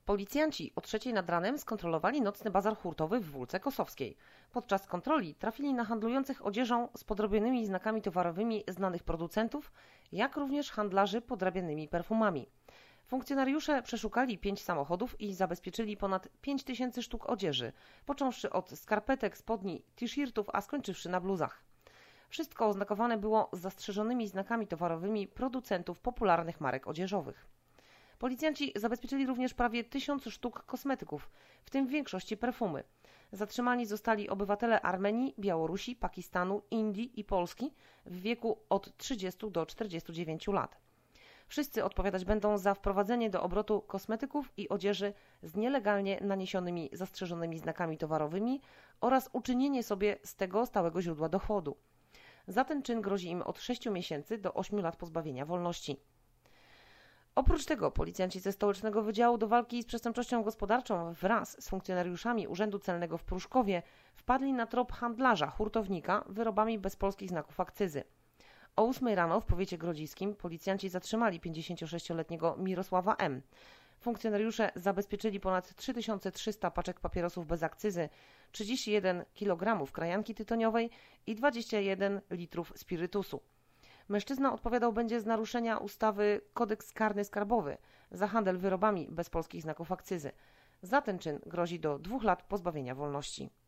Policjanci o 3 nad ranem skontrolowali nocny bazar hurtowy w Wólce Kosowskiej. Podczas kontroli trafili na handlujących odzieżą z podrobionymi znakami towarowymi znanych producentów, jak również handlarzy podrabianymi perfumami. Funkcjonariusze przeszukali 5 samochodów i zabezpieczyli ponad 5000 sztuk odzieży, począwszy od skarpetek, spodni, t-shirtów, a skończywszy na bluzach. Wszystko oznakowane było zastrzeżonymi znakami towarowymi producentów popularnych marek odzieżowych. Policjanci zabezpieczyli również prawie 1000 sztuk kosmetyków, w tym w większości perfumy. Zatrzymani zostali obywatele Armenii, Białorusi, Pakistanu, Indii i Polski w wieku od 30 do 49 lat. Wszyscy odpowiadać będą za wprowadzenie do obrotu kosmetyków i odzieży z nielegalnie naniesionymi zastrzeżonymi znakami towarowymi oraz uczynienie sobie z tego stałego źródła dochodu. Za ten czyn grozi im od 6 miesięcy do 8 lat pozbawienia wolności. Oprócz tego policjanci ze Stołecznego Wydziału do Walki z Przestępczością Gospodarczą wraz z funkcjonariuszami Urzędu Celnego w Pruszkowie wpadli na trop handlarza, hurtownika wyrobami bez polskich znaków akcyzy. O 8 rano w powiecie grodziskim policjanci zatrzymali 56-letniego Mirosława M. Funkcjonariusze zabezpieczyli ponad 3300 paczek papierosów bez akcyzy, 31 kg krajanki tytoniowej i 21 litrów spirytusu. Mężczyzna odpowiadał będzie z naruszenia ustawy Kodeks karny skarbowy za handel wyrobami bez polskich znaków akcyzy. Za ten czyn grozi do 2 lat pozbawienia wolności.